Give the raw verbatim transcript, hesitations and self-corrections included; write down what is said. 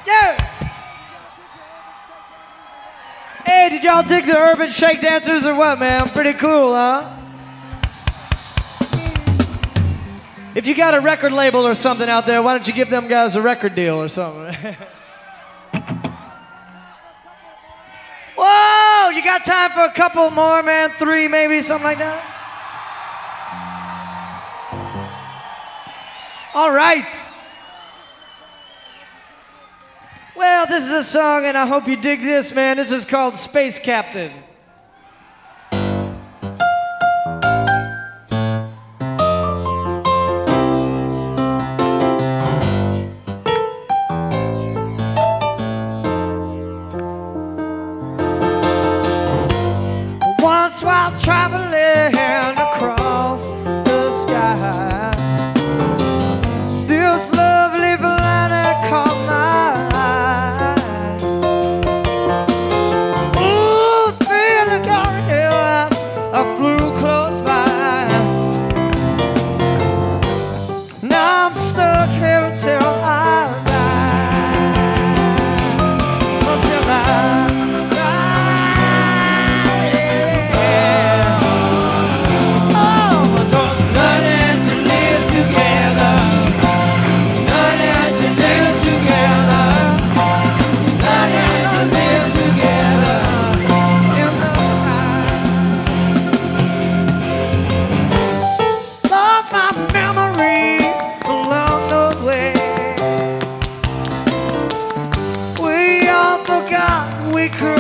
dude! Hey, did y'all dig the urban shake dancers or what, man? Pretty cool, huh? If you got a record label or something out there, why don't you give them guys a record deal or something? Whoa, you got time for a couple more, man? Three, maybe, something like that? All right. Well, this is a song, and I hope you dig this, man. This is called Space Captain. Once while traveling across the sky, this lovely planet caught my eye. Ooh, feeling glorious, I flew close by. Now I'm stuck here until I die. Until I we could